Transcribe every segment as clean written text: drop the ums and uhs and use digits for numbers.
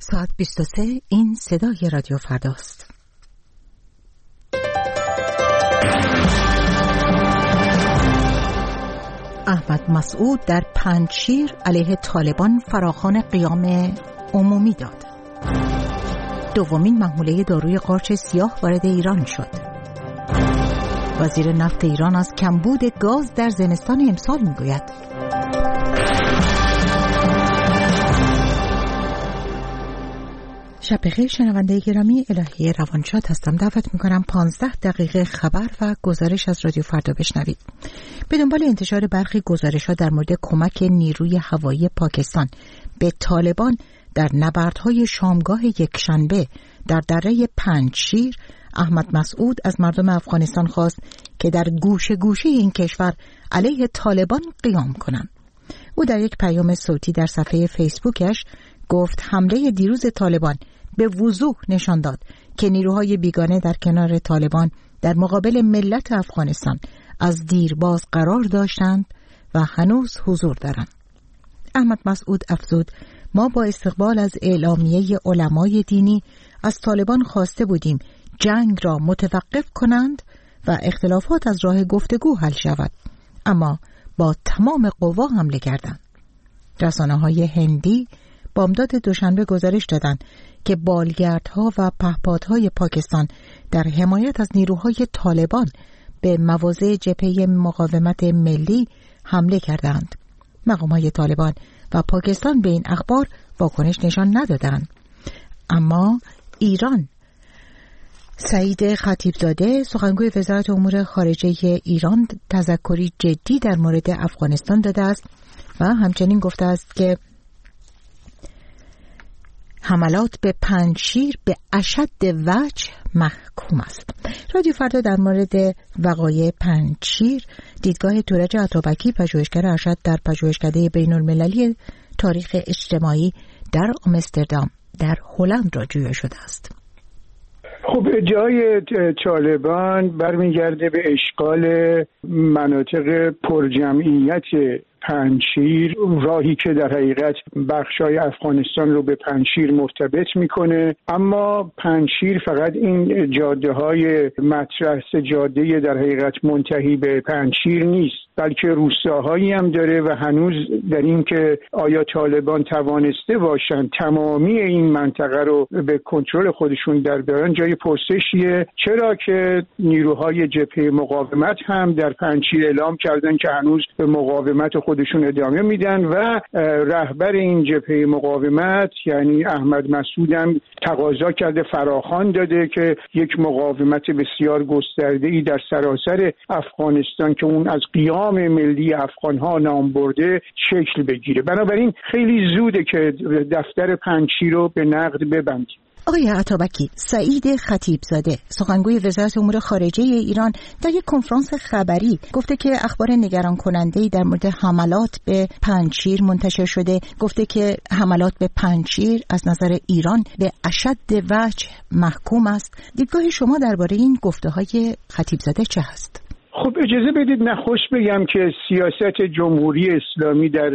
ساعت 23 این صدای رادیو فرداست. احمد مسعود در پنجشیر علیه طالبان فراخوان قیام عمومی داد. دومین محموله داروی قارچ سیاه وارد ایران شد. وزیر نفت ایران از کمبود گاز در زمستان امسال میگوید. شب بخیر شنونده گرامی، الهی روانشاد هستم. دعوت میکنم 15 دقیقه خبر و گزارش از رادیو فردا بشنوید. به دنبال انتشار برخی گزارش‌ها در مورد کمک نیروی هوایی پاکستان به طالبان در نبردهای شامگاه یکشنبه در دره پنجشیر، احمد مسعود از مردم افغانستان خواست که در گوشه گوشه این کشور علیه طالبان قیام کنند. او در یک پیام صوتی در صفحه فیسبوکش گفت حمله دیروز طالبان به وضوح نشان داد که نیروهای بیگانه در کنار طالبان در مقابل ملت افغانستان از دیرباز قرار داشتند و هنوز حضور دارند. احمد مسعود افزود: ما با استقبال از اعلامیه علمای دینی از طالبان خواسته بودیم جنگ را متوقف کنند و اختلافات از راه گفتگو حل شود، اما با تمام قوا حمله کردند. رسانه‌های هندی بامداد دوشنبه گزارش دادند که بالگردها و پهپادهای پاکستان در حمایت از نیروهای طالبان به مواضع جبهه مقاومت ملی حمله کردند. مقامات طالبان و پاکستان به این اخبار واکنش نشان ندادند. اما ایران، سعید خطیبزاده سخنگوی وزارت امور خارجه ایران تذکری جدی در مورد افغانستان داده است و همچنین گفته است که حملات به پنجشیر به اشد وجه محکوم است. رادیو فردا در مورد وقایع پنجشیر دیدگاه تورج عطابکی، پژوهشگر ارشد در پژوهشکده بین‌المللی تاریخ اجتماعی در آمستردام در هلند را جویا شده است. خب ادعای طالبان برمیگرده به اشغال مناطق پرجمعیت پنجشیر، راهی که در حقیقت بخشای افغانستان رو به پنجشیر مرتبط میکنه. اما پنجشیر فقط این جاده های مطرح، جاده در حقیقت منتهی به پنجشیر نیست، بلکه روستاهایی هم داره و هنوز در این که آیا طالبان توانسته باشن تمامی این منطقه رو به کنترل خودشون در بیارن جای پرسشیه. چرا که نیروهای جبهه مقاومت هم در پنجشیر اعلام کردن که هنوز به مقاومت خودشون ادامه میدن و رهبر این جبهه مقاومت یعنی احمد مسعود هم تقاضا کرده، فراخوان داده که یک مقاومت بسیار گسترده‌ای در سراسر افغانستان که اون از قیام ملی افغان‌ها نام برده شکل بگیره. بنابراین خیلی زوده که دفتر پنجشیر رو به نقد ببندیم. آقای عطابکی، سعید خطیبزاده سخنگوی وزارت امور خارجه ایران در یک کنفرانس خبری گفته که اخبار نگران کننده‌ای در مورد حملات به پنجشیر منتشر شده. گفته که حملات به پنجشیر از نظر ایران به اشد وجه محکوم است. دیدگاه شما درباره این گفته‌های خطیبزاده چه هست؟ خب اجازه بدید نخست بگم که سیاست جمهوری اسلامی در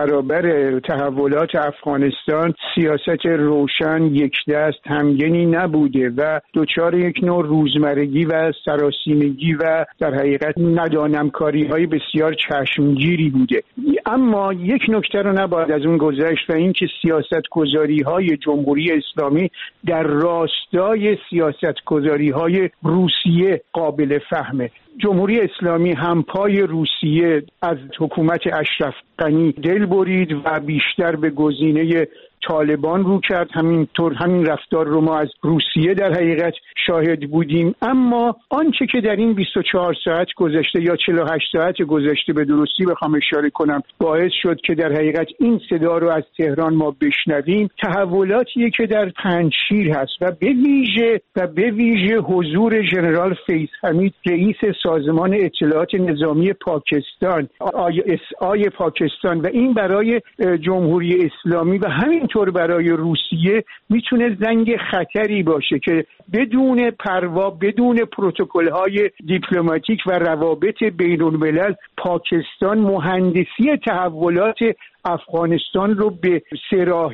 برابر تحولات افغانستان سیاست روشن، یکدست، همگنی نبوده و دچار یک نوع روزمرگی و سراسیمگی و در حقیقت ندانمکاری‌های بسیار چشمگیری بوده. اما یک نکته رو نباید از اون گذشت و این که سیاست‌گذاری‌های جمهوری اسلامی در راستای سیاست‌گذاری‌های روسیه قابل فهمه. جمهوری اسلامی همپای روسیه از حکومت اشرف غنی دل برید و بیشتر به گزینه طالبان رو کرد. همین رفتار رو ما از روسیه در حقیقت شاهد بودیم. اما آنچه که در این 24 ساعت گذشته یا 48 ساعت گذشته به درستی بخوام اشاره کنم باعث شد که در حقیقت این صدا رو از تهران ما بشنویم، تحولاتیه که در پنجشیر هست و به ویژه حضور ژنرال فیض حمید رئیس سازمان اطلاعات نظامی پاکستان ISI پاکستان و این برای جمهوری اسلامی و همینطور برای روسیه میتونه زنگ خطری باشه که بدون پروا، بدون پروتکل‌های دیپلماتیک و روابط بین‌الملل پاکستان مهندسی تحولات افغانستان رو به صراحه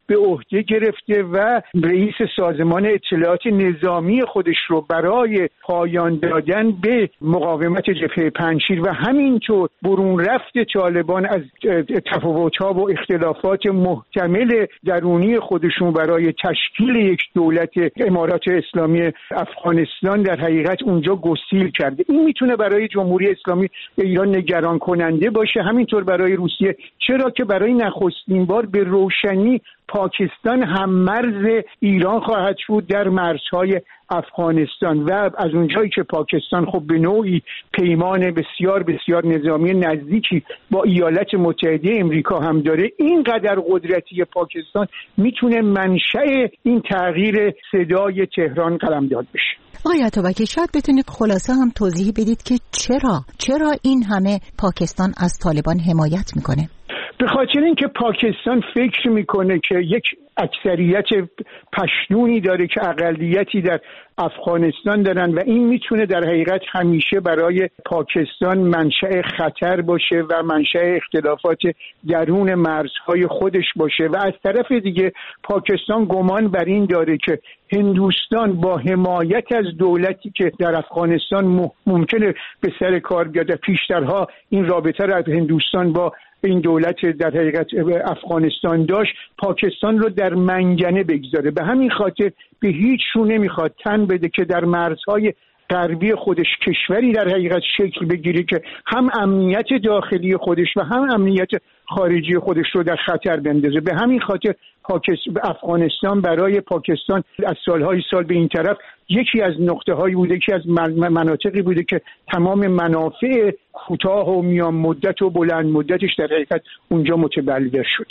به عهده گرفته و رئیس سازمان اطلاعات نظامی خودش رو برای پایان دادن به مقاومت جبهه پنجشیر و همینطور برون رفت طالبان از تفاوت‌ها و اختلافات محتمل درونی خودشون برای تشکیل یک دولت امارات اسلامی افغانستان در حقیقت اونجا گسیل کرده. این میتونه برای جمهوری اسلامی ایران نگران کننده باشه، همینطور برای روسیه، چرا که برای نخستین بار به روشنی پاکستان هم مرز ایران خواهد بود در مرزهای افغانستان و از اونجایی که پاکستان خب به نوعی پیمان بسیار بسیار نظامی نزدیکی با ایالات متحده امریکا هم داره، اینقدر قدرتی پاکستان میتونه منشأ این تغییر صدای تهران قلمداد بشه. آقای عطابکی، شاید بتونید خلاصه هم توضیح بدید که چرا این همه پاکستان از طالبان حمایت میکنه؟ به خاطر اینکه پاکستان فکر میکنه که یک اکثریت پشتونی داره که اقلیتی در افغانستان دارن و این میتونه در حقیقت همیشه برای پاکستان منشأ خطر باشه و منشأ اختلافات درون مرزهای خودش باشه و از طرف دیگه پاکستان گمان بر این داره که هندوستان با حمایت از دولتی که در افغانستان ممکنه به سر کار بیاد، پیشترها این رابطه را از هندوستان با این دولت در حقیقت افغانستان داشت، پاکستان رو در منگنه بگذاره. به همین خاطر به هیچ رو نمیخواد تن بده که در مرزهای غربی خودش کشوری در حقیقت شکل بگیره که هم امنیت داخلی خودش و هم امنیت خارجی خودش رو در خطر بندازه. به همین خاطر افغانستان برای پاکستان از سالهای سال به این طرف یکی از نقطه‌هایی بوده، یکی از مناطقی بوده که تمام منافع کوتاه و میان مدت و بلند مدتش در حقیقت اونجا متبلور شد.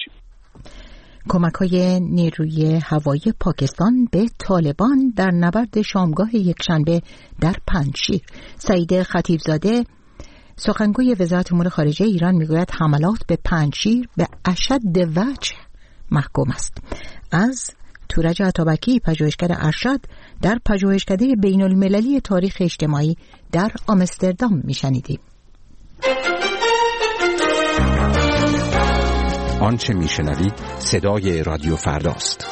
کمک‌های نیروی هوایی پاکستان به طالبان در نبرد شامگاه یکشنبه در پنجشیر. سعید خطیبزاده سخنگوی وزارت امور خارجه ایران میگوید حملات به پنجشیر به اشد وجه محکوم است. از تورج عطابکی، پژوهشگر ارشد در پژوهشکده بین المللی تاریخ اجتماعی در آمستردام میشنیدیم. آنچه میشنوید صدای رادیو فرداست.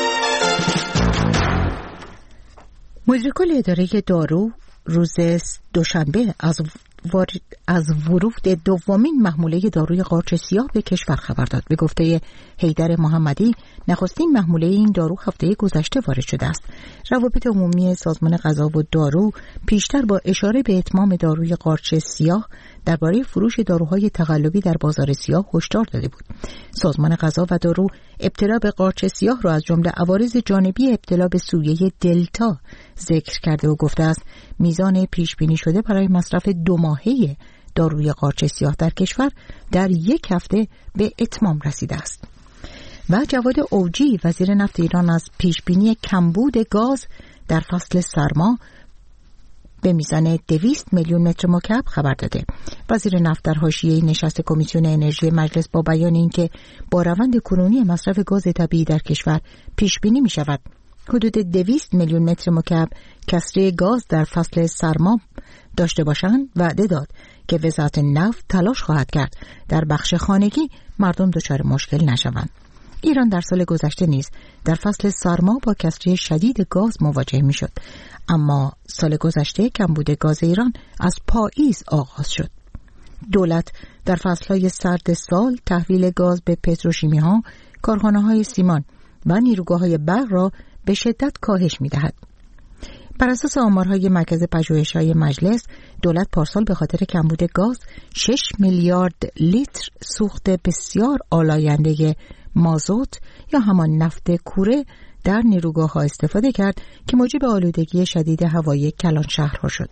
مدیر کل اداره دارو روز دوشنبه از ورود دومین محموله داروی قارچ سیاه به کشور خبر داد. به گفته حیدر محمدی، نخستین محموله این دارو هفته گذشته وارد شده است. روابط عمومی سازمان غذا و دارو پیشتر با اشاره به اتمام داروی قارچ سیاه درباره فروش داروهای تقلبی در بازار سیاه هشدار داده بود. سازمان غذا و دارو ابتلا به قارچ سیاه را از جمله عوارض جانبی ابتلا به سویه دلتا ذکر کرده و گفته است میزان پیش بینی شده برای مصرف 2 ماهه داروی قارچ سیاه در کشور در 1 هفته به اتمام رسیده است. و جواد اوجی، وزیر نفت ایران، از پیش بینی کمبود گاز در فصل سرما به میزان 200 میلیون متر مکعب خبر داده. وزیر نفت در حاشیه نشست کمیسیون انرژی مجلس با بیان اینکه با روند کنونی مصرف گاز طبیعی در کشور پیش بینی می شود حدود 200 میلیون متر مکعب کسری گاز در فصل سرما داشته باشند، وعده داد که وزارت نفت تلاش خواهد کرد در بخش خانگی مردم دچار مشکل نشوند. ایران در سال گذشته نیز در فصل سرما با کسری شدید گاز مواجه می شد، اما سال گذشته کمبود گاز ایران از پاییز آغاز شد. دولت در فصلهای سرد سال تحویل گاز به پتروشیمی ها، کارخانه های سیمان و نیروگاه های برق را به شدت کاهش می دهد. بر اساس آمارهای مرکز پژوهش‌های مجلس، دولت پارسال به خاطر کمبود گاز 6 میلیارد لیتر سوخت بسیار آلاینده مازوت یا همان نفت کوره در نیروگاه‌ها استفاده کرد که موجب آلودگی شدید هوایی کلان شهرها شد.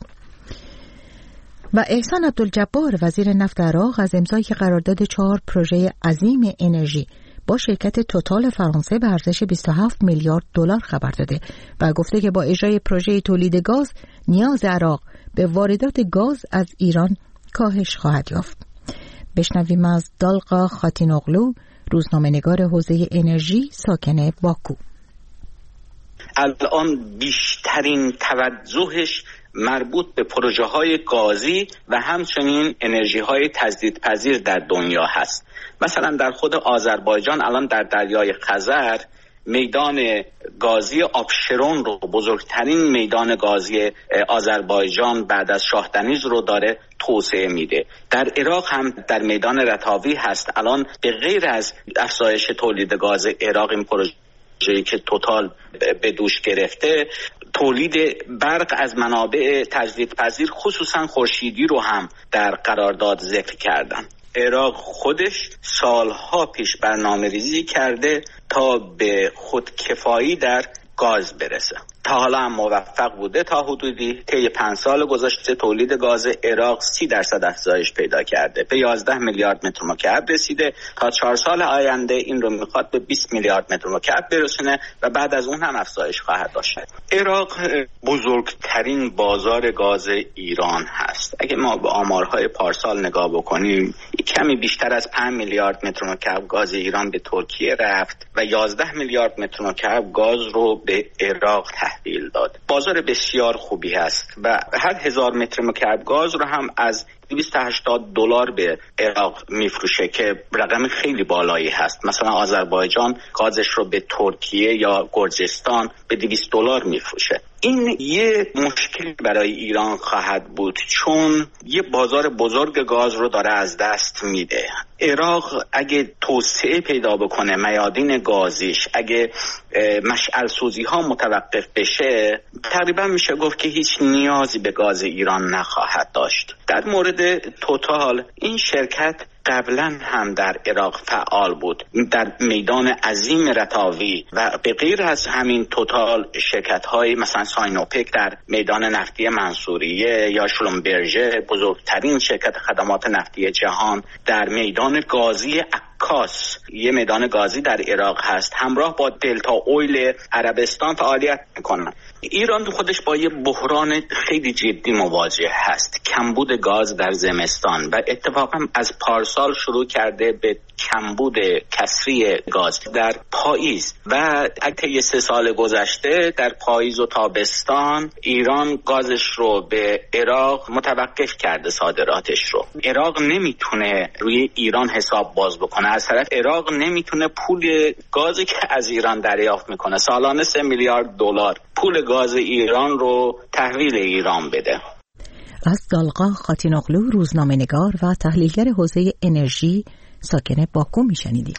و احسان عبدالجبار، وزیر نفت عراق، از امضای قرارداد 4 پروژه عظیم انرژی با شرکت توتال فرانسه به ارزش 27 میلیارد دلار خبر داده و گفته که با اجرای پروژه تولید گاز نیاز عراق به واردات گاز از ایران کاهش خواهد یافت. بشنویم از دالقا خاتینوغلو، روزنامه‌نگار حوزه انرژی ساکن باکو. الان بیشترین توجهش مربوط به پروژه‌های گازی و همچنین انرژی‌های تجدیدپذیر در دنیا هست. مثلا در خود آذربایجان الان در دریای خزر میدان گازی آبشرون رو، بزرگترین میدان گازی آذربایجان بعد از شاه دنیز رو داره توسعه میده. در عراق هم در میدان رتاوی هست. الان به غیر از افزایش تولید گاز عراق، این پروژه‌ای که توتال به دوش گرفته، تولید برق از منابع تجدیدپذیر خصوصا خورشیدی رو هم در قرارداد ذکر کردن. عراق خودش سالها پیش برنامه‌ریزی کرده تا به خودکفایی در گاز برسه. تا حالا هم موفق بوده. تا حدودی طی 5 سال گذشته تولید گاز عراق 30% افزایش پیدا کرده، به 11 میلیارد متر مکعب رسیده. تا 4 سال آینده این رو میخواد به 20 میلیارد متر مکعب برسونه و بعد از اون هم افزایش خواهد داشت. عراق بزرگترین بازار گاز ایران هست. اگه ما به آمارهای پارسال نگاه بکنیم، کمی بیشتر از 5 میلیارد متر مکعب گاز ایران به ترکیه رفت و 11 میلیارد متر مکعب گاز رو به عراق تحویل داد. بازار بسیار خوبی هست و هر 1000 متر مکعب گاز رو هم از $280 به عراق میفروشه که رقم خیلی بالایی هست. مثلا آذربایجان گازش رو به ترکیه یا گرجستان به $200 میفروشه. این یه مشکل برای ایران خواهد بود چون یه بازار بزرگ گاز رو داره از دست میده. عراق اگه توسعه پیدا بکنه، میادین گازیش اگه مشعل سوزی ها متوقف بشه، تقریبا میشه گفت که هیچ نیازی به گاز ایران نخواهد داشت. در مورد توتال، این شرکت قبلا هم در عراق فعال بود در میدان عظیم رتاوی و به غیر از همین توتال شرکت‌های مثلا ساینوپک در میدان نفتی منصوریه یا شلومبرژه، بزرگترین شرکت خدمات نفتی جهان، در میدان گازی عکاس، یه میدان گازی در عراق هست، همراه با دلتا اویل عربستان فعالیت میکنن. ایران خودش با یه بحران خیلی جدی مواجه هست، کمبود گاز در زمستان، و اتفاقا از پارسال شروع کرده به کمبود کسری گاز در پاییز و طی 3 سال گذشته در پاییز و تابستان ایران گازش رو به عراق متوقف کرده، صادراتش رو. عراق نمیتونه روی ایران حساب باز بکنه، از طرف عراق نمیتونه پول گازی که از ایران دریافت میکنه سالانه $3 میلیارد پول گاز ایران رو تحویل ایران بده. از دالقا خاتینوغلو، روزنامه‌نگار و تحلیلگر حوزه انرژی ساکن باکو میشنیدیم.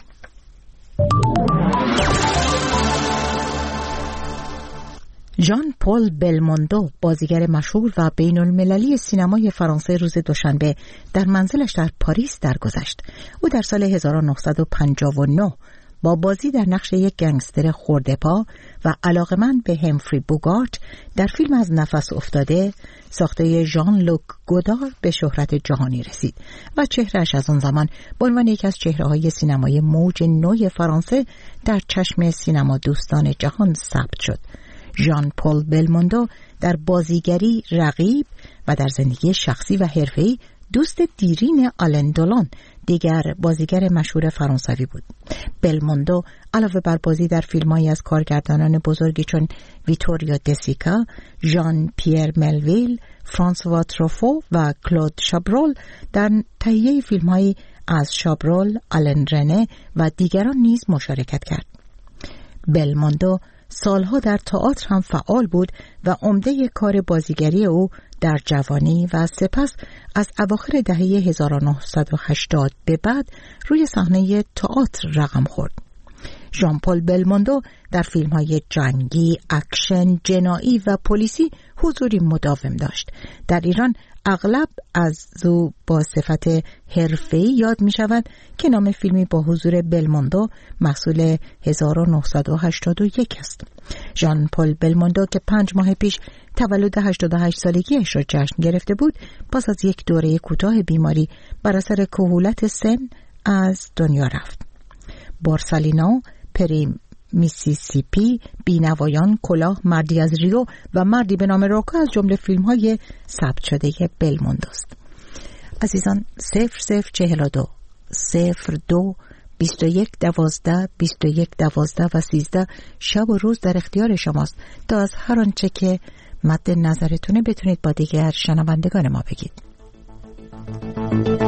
ژان پل بلموندو، بازیگر مشهور و بین المللی سینمای فرانسه، روز دوشنبه در منزلش در پاریس درگذشت. او در سال 1959 با بازی در نقش یک گنگستر خرده‌پا و علاقمند به همفری بوگارت در فیلم از نفس افتاده ساخته ژان لوک گودار به شهرت جهانی رسید و چهرهش از آن زمان به عنوان یکی از چهره‌های سینمای موج نو فرانسه در چشم سینما دوستان جهان ثبت شد. ژان پل بلموندو در بازیگری رقیب و در زندگی شخصی و حرفه‌ای دوست دیرین آلن دولان، دیگر بازیگر مشهور فرانسوی بود. بلموندو علاوه بر بازی در فیلم‌هایی از کارگردانان بزرگی چون ویتوریو دسیکا، ژان پیر ملویل، فرانسوا تروفو و کلود شابرول، در تهیه فیلم‌هایی از شابرول، آلن رنه و دیگران نیز مشارکت کرد. بلموندو سالها در تئاتر هم فعال بود و عمده کار بازیگری او در جوانی و سپس از اواخر دهه 1980 به بعد روی صحنه تئاتر رقم خورد. ژان پل بلموندو در فیلم‌های جنگی، اکشن، جنایی و پلیسی حضوری مداوم داشت. در ایران اغلب از او با صفت حرفه‌ای یاد می شود که نام فیلمی با حضور بلموندو محصول 1981 است. ژان پل بلموندو که 5 ماه پیش تولد 88 سالگیش را جشن گرفته بود، پس از یک دوره کوتاه بیماری بر اثر کهولت سن از دنیا رفت. بورسالینا، پریم میسیسیپی، بینوایان، کلاه، مردی از ریو و مردی به نام روکا از جمله فیلم‌های ثبت شده بلموندو است. عزیزان، 0042 02 21 12 21 12 و 13 شب و روز در اختیار شماست تا از هر آنچه که مد نظرتونه بتونید با دیگر شنوندگان ما بگید.